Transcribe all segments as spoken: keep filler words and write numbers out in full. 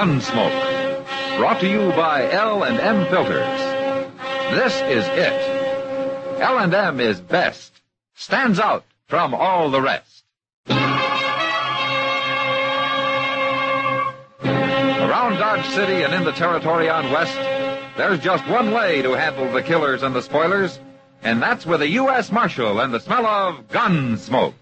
Gunsmoke. Brought to you by L and M Filters. This is it. L and M is best. Stands out from all the rest. Around Dodge City and in the territory on West, there's just one way to handle the killers and the spoilers, and that's with a U S Marshal and the smell of gun smoke.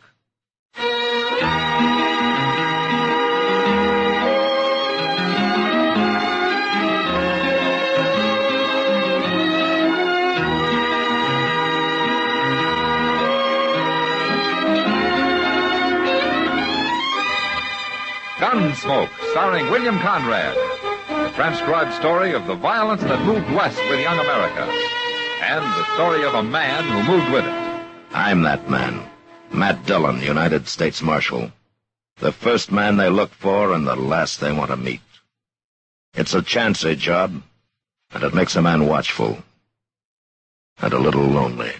Gunsmoke, starring William Conrad. The transcribed story of the violence that moved west with young America. And the story of a man who moved with it. I'm that man. Matt Dillon, United States Marshal. The first man they look for and the last they want to meet. It's a chancy job, and it makes a man watchful. And a little lonely.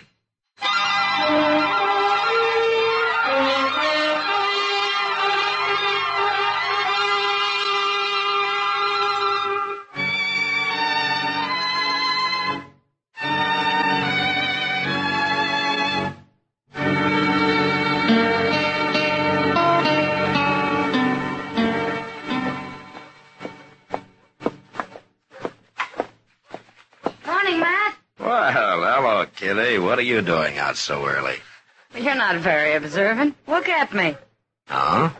Kitty, what are you doing out so early? You're not very observant. Look at me. Huh?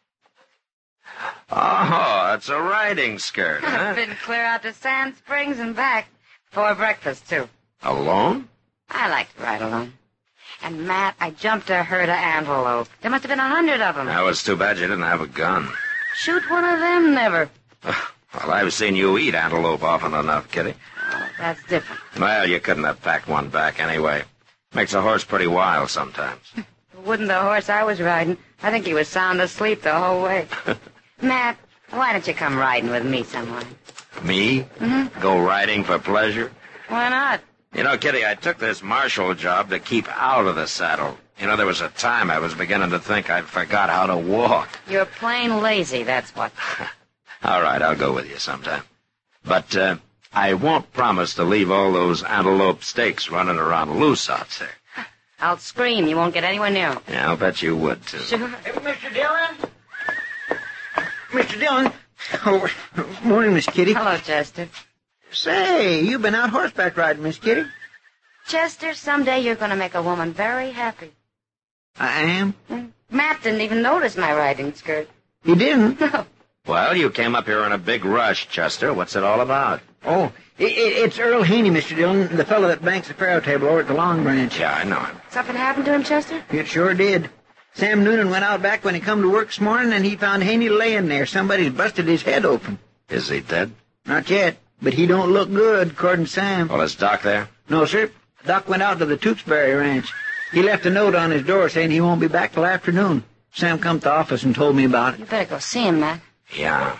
Oh, it's a riding skirt, huh? I've been clear out to Sand Springs and back. For breakfast, too. Alone? I like to ride alone. And, Matt, I jumped a herd of antelope. There must have been a hundred of them. Now, it's too bad you didn't have a gun. Shoot one of them, never. Well, I've seen you eat antelope often enough, Kitty. Oh, that's different. Well, you couldn't have packed one back anyway. Makes a horse pretty wild sometimes. Wouldn't the horse I was riding? I think he was sound asleep the whole way. Matt, why don't you come riding with me sometime? Me? Mm-hmm. Go riding for pleasure? Why not? You know, Kitty, I took this marshal job to keep out of the saddle. You know, there was a time I was beginning to think I'd forgot how to walk. You're plain lazy, that's what. All right, I'll go with you sometime. But, uh... I won't promise to leave all those antelope steaks running around loose out there. I'll scream. You won't get anywhere near them. Yeah, I'll bet you would, too. Sure. Hey, Mister Dillon? Mister Dillon? Oh, morning, Miss Kitty. Hello, Chester. Say, you've been out horseback riding, Miss Kitty. Chester, someday you're going to make a woman very happy. I am? Mm. Matt didn't even notice my riding skirt. He didn't? No. Well, you came up here in a big rush, Chester. What's it all about? Oh, it, it, it's Earl Haney, Mister Dillon, the fellow that banks the faro table over at the Long Branch. Yeah, I know him. Something happened to him, Chester? It sure did. Sam Noonan went out back when he come to work this morning, and he found Haney laying there. Somebody's busted his head open. Is he dead? Not yet, but he don't look good, according to Sam. Well, is Doc there? No, sir. Doc went out to the Tewksbury Ranch. He left a note on his door saying he won't be back till afternoon. Sam come to the office and told me about it. You better go see him, Matt. Yeah.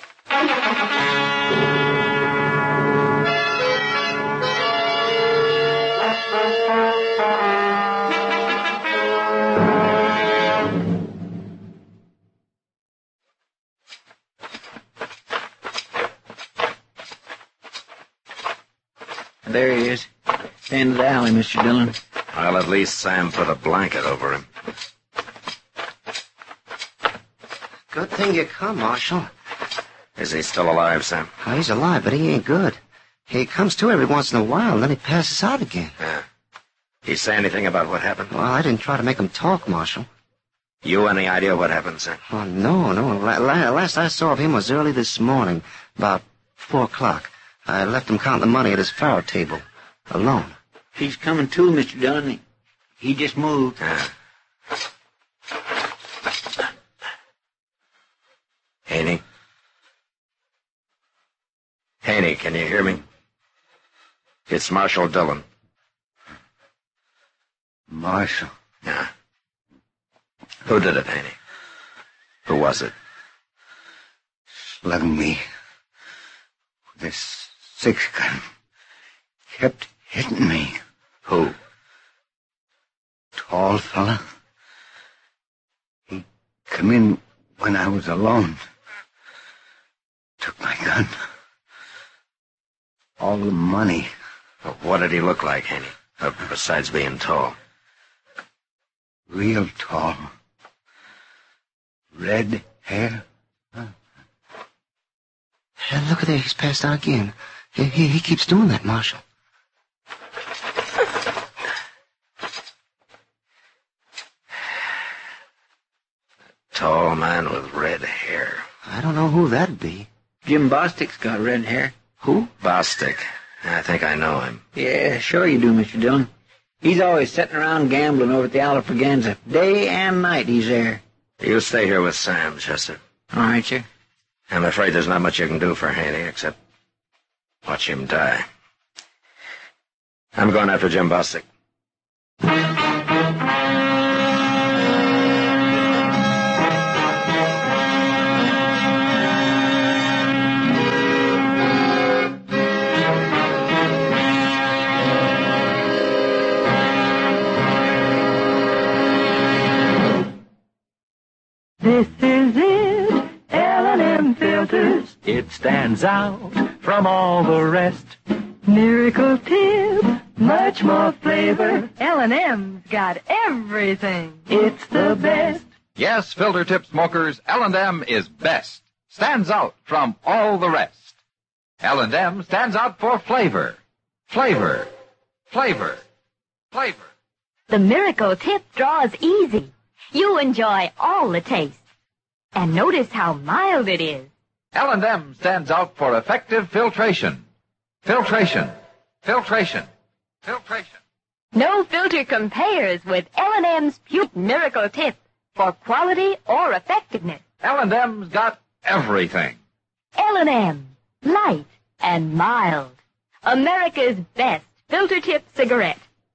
There he is. End of the alley, Mister Dillon. Well, at least Sam put a blanket over him. Good thing you come, Marshal. Is he still alive, Sam? Oh, he's alive, but he ain't good. He comes to every once in a while, and then he passes out again. Yeah. He say anything about what happened? Well, I didn't try to make him talk, Marshal. You any idea what happened, Sam? Oh, no, no. La- la- last I saw of him was early this morning, about four o'clock. I left him counting the money at his faro table, alone. He's coming to, Mister Dillon. He, he just moved. Yeah. Haney? Haney, can you hear me? It's Marshal Dillon. Marshal? Yeah. Who did it, Haney? Who was it? Slugging me. This six gun kept hitting me. Who? Tall fella. He come in when I was alone. the money. Well, what did he look like, Haney? Uh, besides being tall. Real tall. Red hair. Huh. Hey, look at there. He's passed out again. He, he, he keeps doing that, Marshal. Tall man with red hair. I don't know who that'd be. Jim Bostic's got red hair. Who? Bostic. I think I know him. Yeah, sure you do, Mister Dillon. He's always sitting around gambling over at the Alafraganza. Day and night he's there. You stay here with Sam, Chester. All right, sir. I'm afraid there's not much you can do for Haney except watch him die. I'm going after Jim Bostic. This is it, L and M Filters. It stands out from all the rest. Miracle tip, much more flavor. L and M's got everything. It's the best. Yes, filter tip smokers, L and M is best. Stands out from all the rest. L and M stands out for flavor. Flavor. Flavor. Flavor. The Miracle tip draws easy. You enjoy all the taste. And notice how mild it is. L and M stands out for effective filtration. Filtration. Filtration. Filtration. No filter compares with L and M's Pure Miracle tip for quality or effectiveness. L and M's got everything. L and M, light and mild. America's best filter tip cigarette.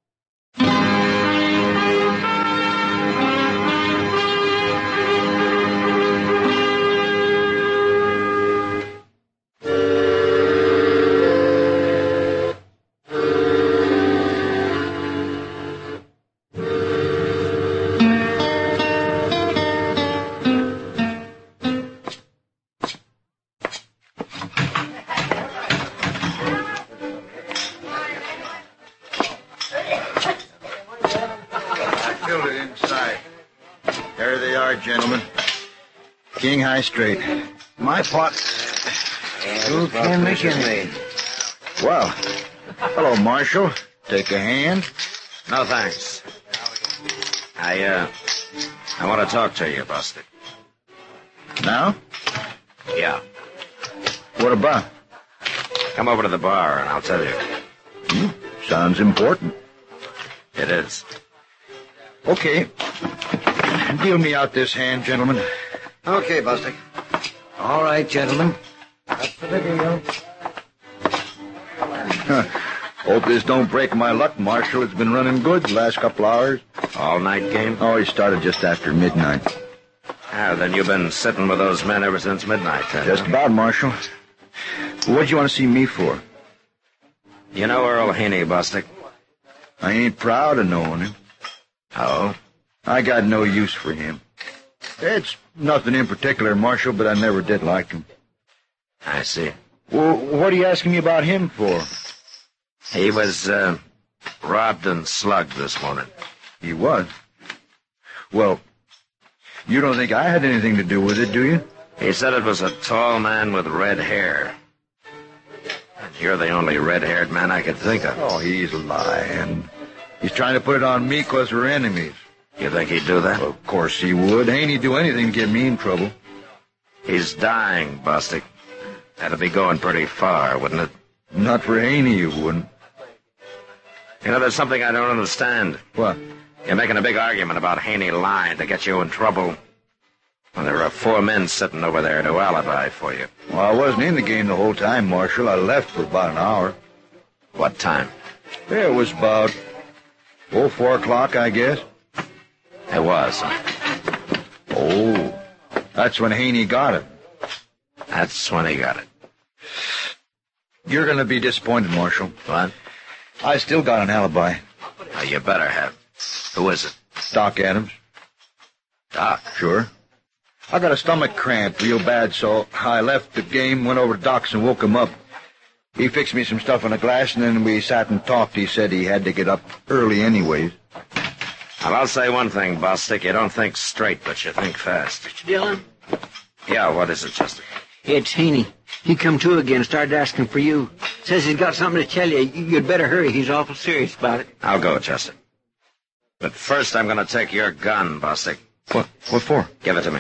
Gentlemen, King High Straight. My pot. Who can McKinley? Well, hello, Marshal. Take a hand. No, thanks. I, uh, I want to talk to you, Bostic. Now? Yeah. What about? Come over to the bar and I'll tell you. Hmm, sounds important. It is. Okay. Deal me out this hand, gentlemen. Okay, Bostic. All right, gentlemen. Up for the deal. Huh. Hope this don't break my luck, Marshal. It's been running good the last couple hours. All-night game? Oh, he started just after midnight. Ah, then you've been sitting with those men ever since midnight, then. Just about, Marshal. What'd you want to see me for? You know Earl Haney, Bostic? I ain't proud of knowing him. Oh? I got no use for him. It's nothing in particular, Marshal, but I never did like him. I see. Well, what are you asking me about him for? He was, uh, robbed and slugged this morning. He was? Well, you don't think I had anything to do with it, do you? He said it was a tall man with red hair. And you're the only red-haired man I could think of. Oh, he's lying. He's trying to put it on me because we're enemies. You think he'd do that? Well, of course he would. Ain't he do anything to get me in trouble? He's dying, Bostic. That'd be going pretty far, wouldn't it? Not for Haney, you wouldn't. You know, there's something I don't understand. What? You're making a big argument about Haney lying to get you in trouble. Well, there are four men sitting over there to alibi for you. Well, I wasn't in the game the whole time, Marshal. I left for about an hour. What time? Yeah, it was about, oh, four o'clock, I guess. It was. Oh, that's when Haney got it. That's when he got it. You're going to be disappointed, Marshal. What? I still got an alibi. Oh, you better have. Who is it? Doc Adams. Doc? Sure. I got a stomach cramp real bad, so I left the game, went over to Doc's and woke him up. He fixed me some stuff in a glass, and then we sat and talked. He said he had to get up early anyways. Well, I'll say one thing, Bostic. You don't think straight, but you think fast. Mister Dillon? Yeah, what is it, Chester? It's Haney. He come to again, started asking for you. Says he's got something to tell you. You'd better hurry. He's awful serious about it. I'll go, Chester. But first I'm going to take your gun, Bostic. What? What for? Give it to me.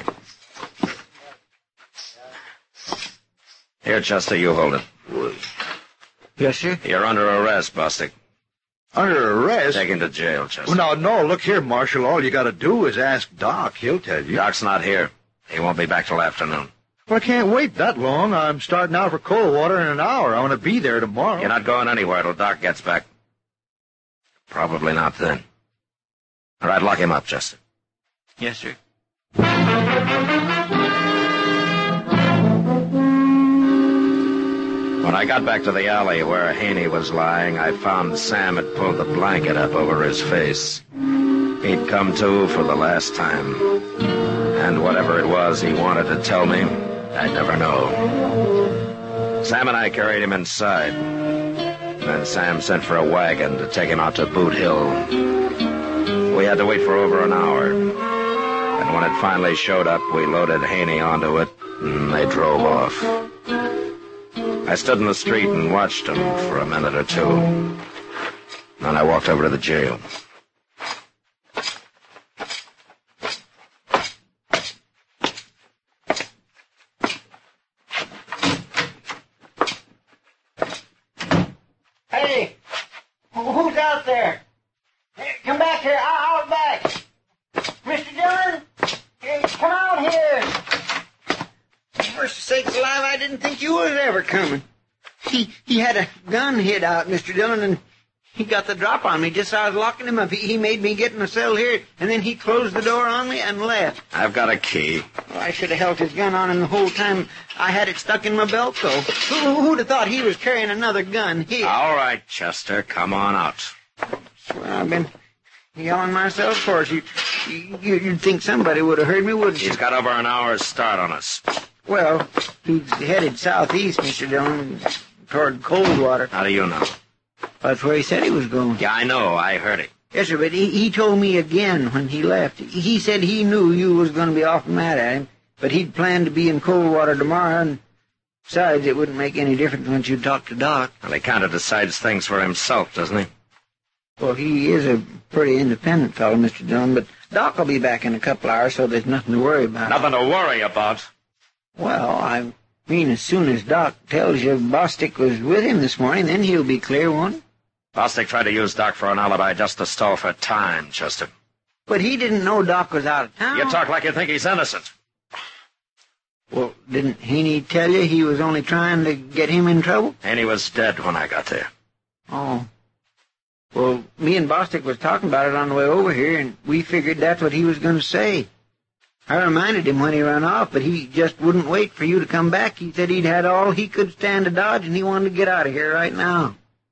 Here, Chester, you hold it. Yes, sir? You're under arrest, Bostic. Under arrest? Take him to jail, Chester. Well, no, no, look here, Marshal. All you got to do is ask Doc. He'll tell you. Doc's not here. He won't be back till afternoon. Well, I can't wait that long. I'm starting out for Coldwater in an hour. I want to be there tomorrow. You're not going anywhere till Doc gets back. Probably not then. All right, lock him up, Chester. Yes, sir. When I got back to the alley where Haney was lying, I found Sam had pulled the blanket up over his face. He'd come to for the last time. And whatever it was he wanted to tell me, I'd never know. Sam and I carried him inside. Then Sam sent for a wagon to take him out to Boot Hill. We had to wait for over an hour. And when it finally showed up, we loaded Haney onto it, and they drove off. I stood in the street and watched him for a minute or two. Then I walked over to the jail. Hey, who's out there? Hey, come back here. I'll, I'll back. Mister Dillon, hey, come out here. For sakes alive, I didn't think you was ever coming. He he had a gun hid out, Mister Dillon, and he got the drop on me just as I was locking him up. He, he made me get in the cell here, and then he closed the door on me and left. I've got a key. Well, I should have held his gun on him the whole time. I had it stuck in my belt, though. Who, who'd have thought he was carrying another gun here? All right, Chester, come on out. Well, I've been yelling myself for it. You, you, you'd think somebody would have heard me, wouldn't you? He's got over an hour's start on us. Well, he's headed southeast, Mister Dillon, toward Coldwater. How do you know? That's where he said he was going. Yeah, I know. I heard it. Yes, sir, but he, he told me again when he left. He said he knew you was going to be off mad at him, but he'd planned to be in Coldwater tomorrow, and besides, it wouldn't make any difference once you talk to Doc. Well, he kind of decides things for himself, doesn't he? Well, he is a pretty independent fellow, Mister Dillon, but Doc will be back in a couple hours, so there's nothing to worry about. Nothing to worry about. Well, I mean, as soon as Doc tells you Bostic was with him this morning, then he'll be clear, won't he? Bostic tried to use Doc for an alibi just to stall for time, Chester. But he didn't know Doc was out of town. You talk like you think he's innocent. Well, didn't Haney tell you he was only trying to get him in trouble? And he was dead when I got there. Oh. Well, me and Bostic was talking about it on the way over here, and we figured that's what he was going to say. I reminded him when he ran off, but he just wouldn't wait for you to come back. He said he'd had all he could stand to dodge, and he wanted to get out of here right now.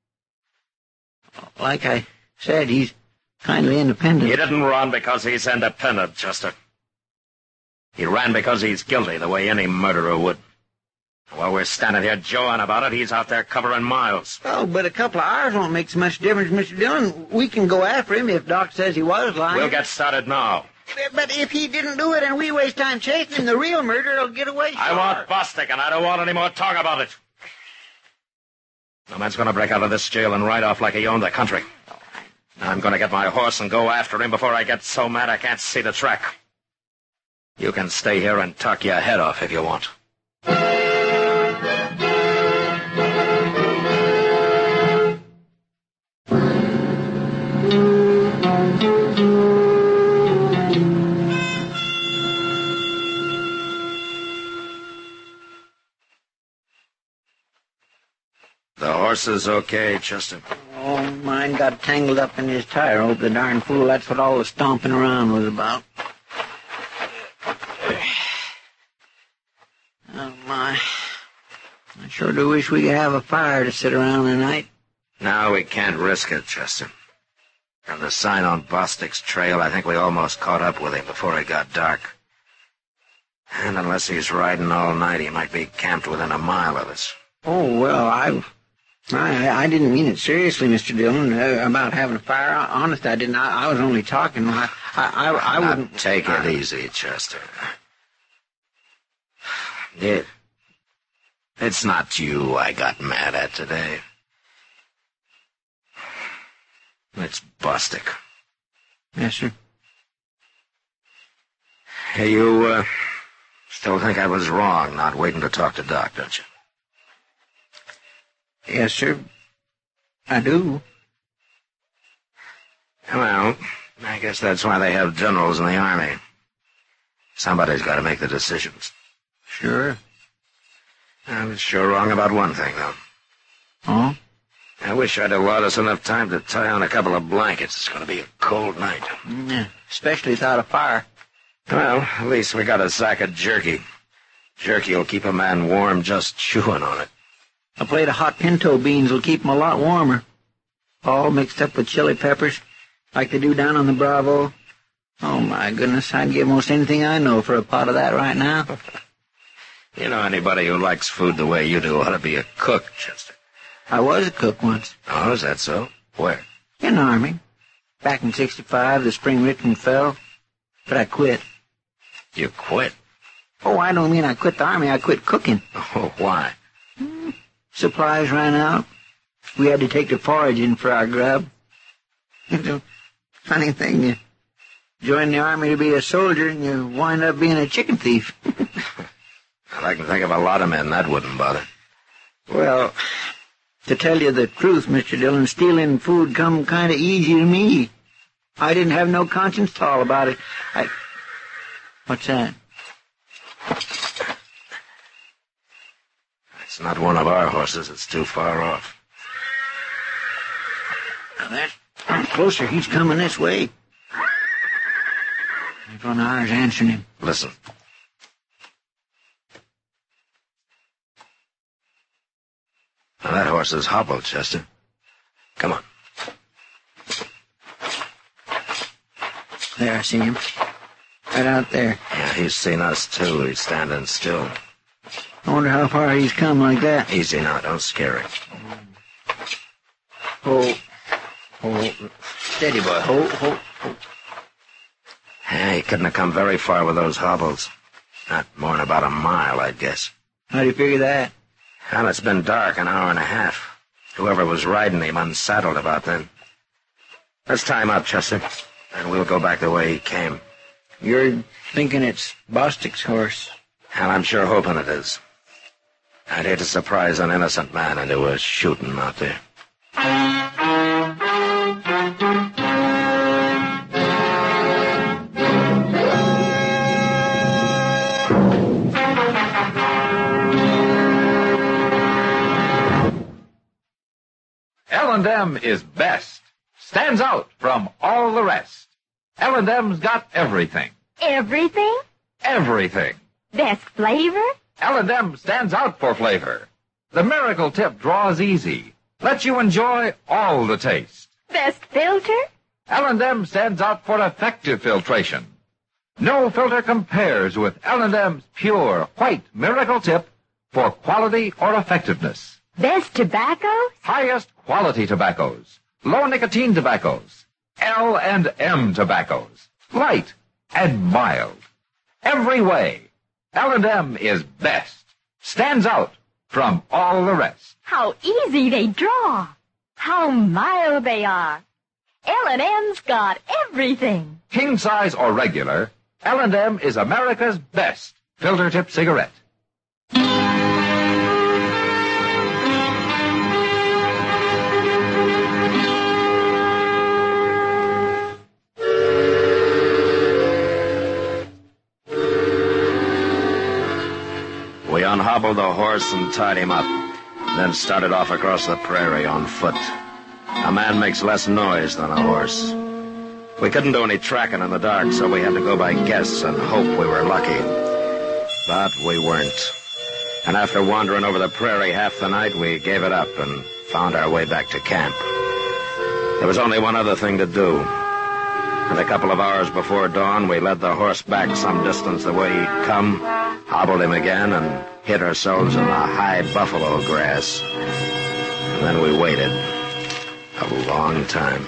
Like I said, he's kindly independent. He didn't run because he's independent, Chester. He ran because he's guilty, the way any murderer would. While we're standing here jawing about it, he's out there covering miles. Oh, but a couple of hours won't make so much difference, Mister Dillon. We can go after him if Doc says he was lying. We'll get started now. But if he didn't do it and we waste time chasing him, the real murderer will get away. Sure. I want Bostic, and I don't want any more talk about it. No man's going to break out of this jail and ride off like he owned the country. I'm going to get my horse and go after him before I get so mad I can't see the track. You can stay here and talk your head off if you want. The horse is okay, Chester. Oh, mine got tangled up in his tire. Oh, the darn fool. That's what all the stomping around was about. Oh, my. I sure do wish we could have a fire to sit around tonight. No, we can't risk it, Chester. From the sign on Bostic's trail, I think we almost caught up with him before it got dark. And unless he's riding all night, he might be camped within a mile of us. Oh, well, I've I, I didn't mean it seriously, Mister Dillon, uh, about having a fire. Honest, I didn't. I, I was only talking. I, I, I, I Now, wouldn't... take it I, easy, Chester. It, it's not you I got mad at today. It's Bostic. Yes, sir. Hey, you, uh, still think I was wrong not waiting to talk to Doc, don't you? Yes, sir. I do. Well, I guess that's why they have generals in the Army. Somebody's got to make the decisions. Sure. I was sure wrong about one thing, though. Oh? I wish I'd allowed us enough time to tie on a couple of blankets. It's going to be a cold night. Yeah, especially without a fire. Well, at least we got a sack of jerky. Jerky will keep a man warm just chewing on it. A plate of hot pinto beans will keep 'em a lot warmer. All mixed up with chili peppers, like they do down on the Bravo. Oh, my goodness, I'd give most anything I know for a pot of that right now. You know, anybody who likes food the way you do ought to be a cook, Chester. I was a cook once. Oh, is that so? Where? In the Army. Back in sixty-five, the spring Richmond fell. But I quit. You quit? Oh, I don't mean I quit the Army. I quit cooking. Oh, why? Supplies ran out. We had to take to foraging for our grub. It's a funny thing. You join the Army to be a soldier, and you wind up being a chicken thief. I can think of a lot of men that wouldn't bother. Well, to tell you the truth, Mister Dillon, stealing food come kind of easy to me. I didn't have no conscience at all about it. I... What's that? It's not one of our horses. It's too far off. Now that's closer. He's coming this way. There's one of ours answering him. Listen. Now, that horse is hobbled, Chester. Come on. There, I see him. Right out there. Yeah, he's seen us, too. He's standing still. I wonder how far he's come like that. Easy now. Don't scare him. Oh. Oh. Steady, boy. Hold, hold, hold. Yeah, he couldn't have come very far with those hobbles. Not more than about a mile, I'd guess. How do you figure that? Well, it's been dark an hour and a half. Whoever was riding him unsaddled about then. Let's tie him up, Chester, and we'll go back the way he came. You're thinking it's Bostic's horse. And I'm sure hoping it is. I'd hate to surprise an innocent man into a shooting out there. L and M is best. Stands out from all the rest. L and M's got everything. Everything? Everything. Best flavor? L and M stands out for flavor. The Miracle Tip draws easy. Lets you enjoy all the taste. Best filter? L and M stands out for effective filtration. No filter compares with L and M's pure, white Miracle Tip for quality or effectiveness. Best tobaccos? Highest quality tobaccos. Low nicotine tobaccos. L and M tobaccos. Light and mild. Every way, L and M is best. Stands out from all the rest. How easy they draw. How mild they are. L and M's got everything. King size or regular, L and M is America's best filter tip cigarette. We unhobbled the horse and tied him up, then started off across the prairie on foot. A man makes less noise than a horse. We couldn't do any tracking in the dark, so we had to go by guess and hope we were lucky. But we weren't. And after wandering over the prairie half the night, we gave it up and found our way back to camp. There was only one other thing to do. And a couple of hours before dawn, we led the horse back some distance the way he'd come, hobbled him again, and hid ourselves in the high buffalo grass. And then we waited. A long time.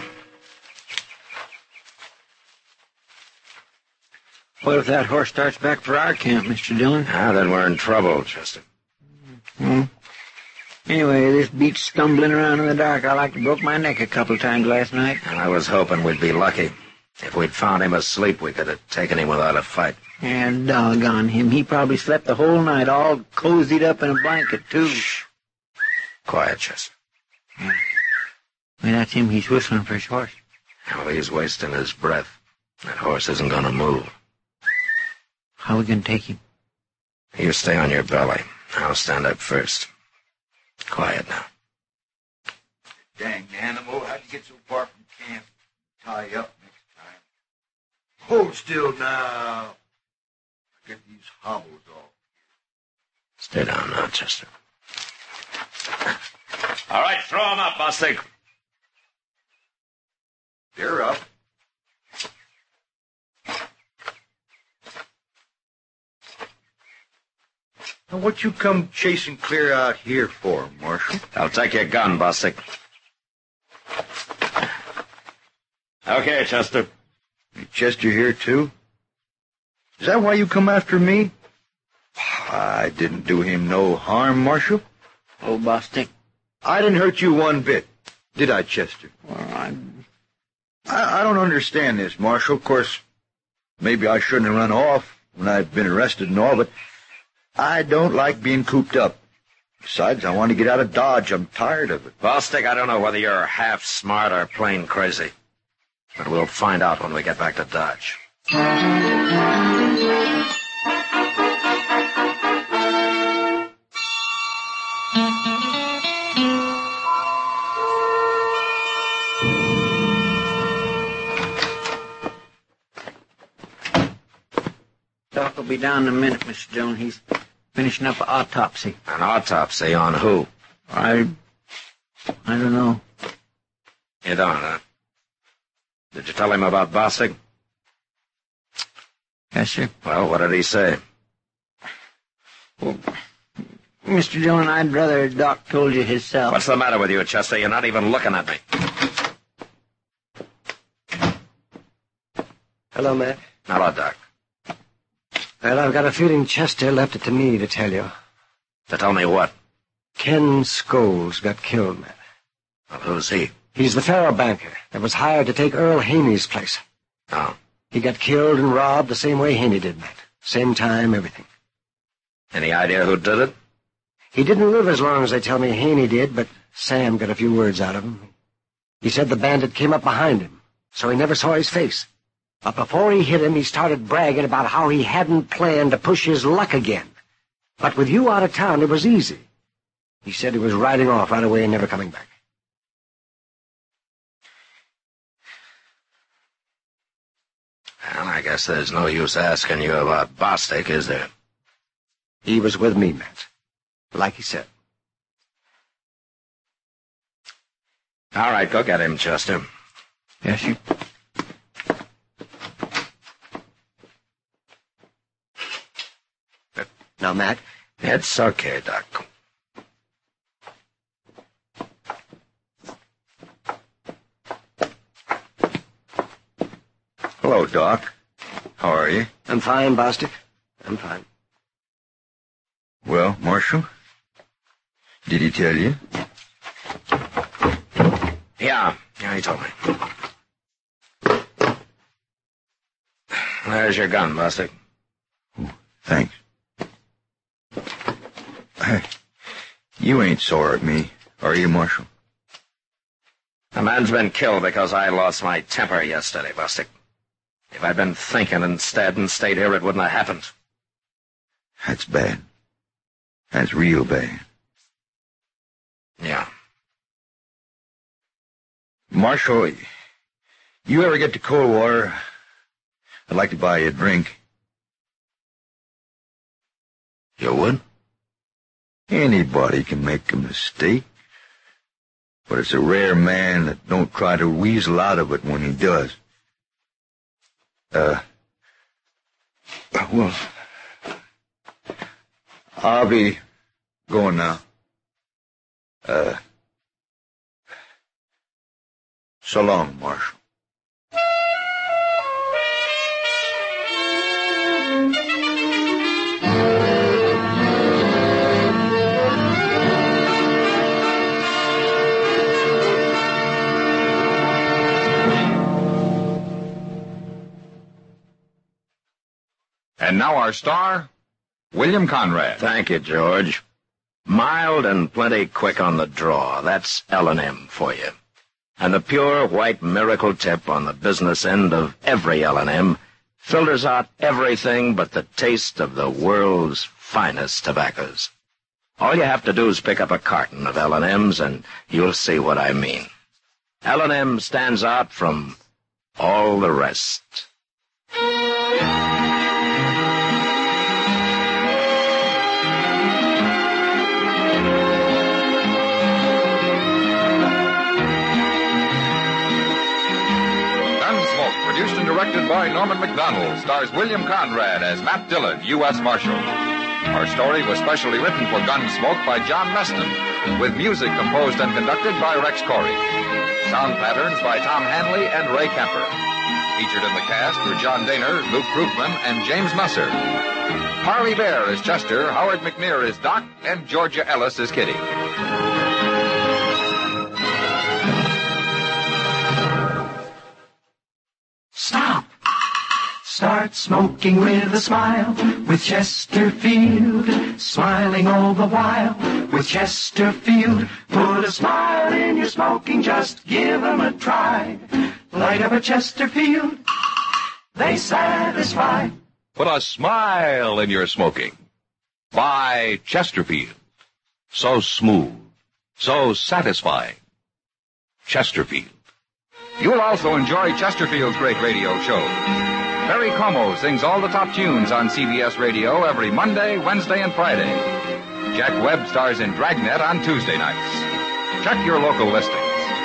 What if that horse starts back for our camp, Mister Dillon? Ah, then we're in trouble, Chester. Hmm. Anyway, this beats stumbling around in the dark. I like to broke my neck a couple of times last night. And I was hoping we'd be lucky. If we'd found him asleep, we could have taken him without a fight. And doggone him. He probably slept the whole night, all cozied up in a blanket, too. Shh. Quiet, Chester. Yeah. Well, that's him. He's whistling for his horse. Well, he's wasting his breath. That horse isn't going to move. How are we going to take him? You stay on your belly. I'll stand up first. Quiet now. Dang animal, how'd you get so far from camp? Tie you up next time. Hold still now. Get these hobbles off. Stay down now, Chester. All right, throw him up, Bostic. They're up. Now, what you come chasing clear out here for, Marshal? I'll take your gun, Bostic. Okay, Chester. Chester here, too? Is that why you come after me? I didn't do him no harm, Marshal. Oh, Bostic. I didn't hurt you one bit, did I, Chester? Well, I'm... I, I don't understand this, Marshal. Of course, maybe I shouldn't have run off when I've been arrested and all, but I don't like being cooped up. Besides, I want to get out of Dodge. I'm tired of it. Bostic, I don't know whether you're half smart or plain crazy. But we'll find out when we get back to Dodge. Doc will be down in a minute, Mister Dillon. He's finishing up an autopsy. An autopsy on who? I... I don't know. You don't, huh? Did you tell him about Bostic? Yes, sir. Well, what did he say? Well, Mister Dillon, I'd rather Doc told you himself. What's the matter with you, Chester? You're not even looking at me. Hello, Matt. Hello, Doc. Well, I've got a feeling Chester left it to me to tell you. To tell me what? Ken Scholes got killed, Matt. Well, who's he? He's the faro banker that was hired to take Earl Haney's place. Oh. He got killed and robbed the same way Haney did, Matt. Same time, everything. Any idea who did it? He didn't live as long as they tell me Haney did, but Sam got a few words out of him. He said the bandit came up behind him, so he never saw his face. But before he hit him, he started bragging about how he hadn't planned to push his luck again. But with you out of town, it was easy. He said he was riding off right away and never coming back. Well, I guess there's no use asking you about Bostic, is there? He was with me, Matt. Like he said. All right, go get him, Chester. Yes, sir. Now, Matt. It's okay, Doc. Hello, Doc. How are you? I'm fine, Bostic. I'm fine. Well, Marshal, did he tell you? Yeah, yeah, he told me. There's your gun, Bostic. Oh, thanks. Hey, you ain't sore at me, are you, Marshal? A man's been killed because I lost my temper yesterday, Bostic. If I'd been thinking instead and stayed here, it wouldn't have happened. That's bad. That's real bad. Yeah. Marshal, you ever get to Coldwater, I'd like to buy you a drink. You would? Anybody can make a mistake. But it's a rare man that don't try to weasel out of it when he does. Uh, well, I'll be going now. Uh, So long, Marshal. And now our star, William Conrad. Thank you, George. Mild and plenty quick on the draw. That's L and M for you. And the pure white miracle tip on the business end of every L and M filters out everything but the taste of the world's finest tobaccos. All you have to do is pick up a carton of L and M's and you'll see what I mean. L and M stands out from all the rest. Produced and directed by Norman Macdonald, stars William Conrad as Matt Dillon, U S Marshal. Our story was specially written for Gunsmoke by John Meston, with music composed and conducted by Rex Corey. Sound patterns by Tom Hanley and Ray Kemper. Featured in the cast were John Daner, Luke Krugman, and James Musser. Harley Bear is Chester, Howard McNear is Doc, and Georgia Ellis is Kitty. Stop. Start smoking with a smile with Chesterfield. Smiling all the while with Chesterfield. Put a smile in your smoking, just give 'em a try. Light up a Chesterfield, they satisfy. Put a smile in your smoking. Buy Chesterfield. So smooth, so satisfying. Chesterfield. You'll also enjoy Chesterfield's great radio shows. Perry Como sings all the top tunes on C B S Radio every Monday, Wednesday, and Friday. Jack Webb stars in Dragnet on Tuesday nights. Check your local listings.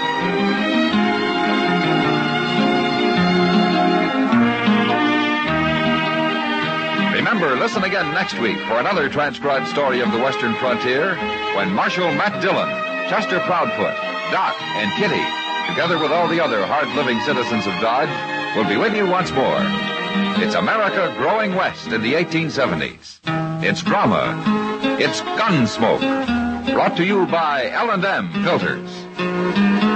Remember, listen again next week for another transcribed story of the Western frontier when Marshal Matt Dillon, Chester Proudfoot, Doc, and Kitty, together with all the other hard-living citizens of Dodge, will be with you once more. It's America growing west in the eighteen seventies. It's drama. It's Gunsmoke. Brought to you by L and M Filters.